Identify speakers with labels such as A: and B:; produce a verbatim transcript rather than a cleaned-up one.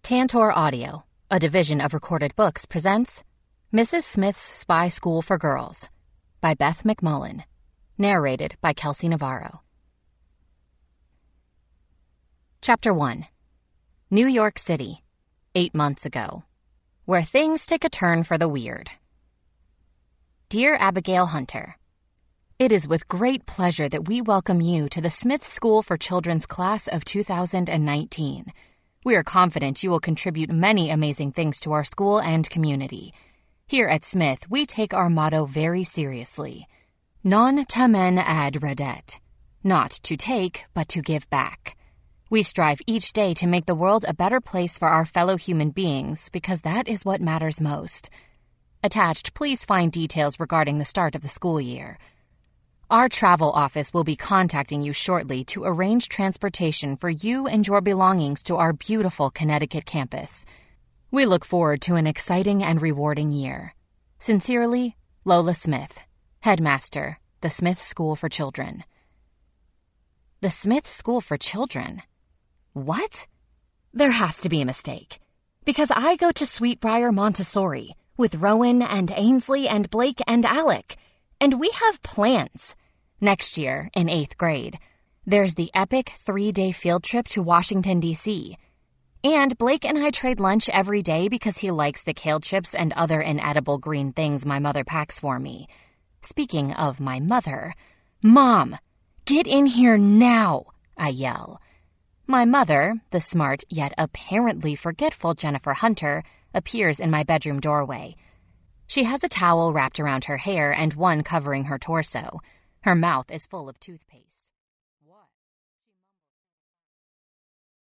A: Tantor Audio, a division of Recorded Books, presents Missus Smith's Spy School for Girls by Beth McMullen, narrated by Kelsey Navarro. Chapter one. New York City, eight months ago, where things take a turn for the weird. Dear Abigail Hunter, it is with great pleasure that we welcome you to the Smith School for Children's class of two thousand nineteen. We are confident you will contribute many amazing things to our school and community. Here at Smith, we take our motto very seriously. Non tamen ad redet. Not to take, but to give back. We strive each day to make the world a better place for our fellow human beings because that is what matters most. Attached, please find details regarding the start of the school year. Our travel office will be contacting you shortly to arrange transportation for you and your belongings to our beautiful Connecticut campus. We look forward to an exciting and rewarding year. Sincerely, Lola Smith, Headmaster, the Smith School for Children. The Smith School for Children? What? There has to be a mistake. Because I go to Sweetbriar Montessori with Rowan and Ainsley and Blake and Alec. And we have plans. Next year, in eighth grade, there's the epic three-day field trip to Washington, D C And Blake and I trade lunch every day because he likes the kale chips and other inedible green things my mother packs for me. Speaking of my mother, Mom, get in here now, I yell. My mother, the smart yet apparently forgetful Jennifer Hunter, appears in my bedroom doorway. She has a towel wrapped around her hair and one covering her torso. Her mouth is full of toothpaste.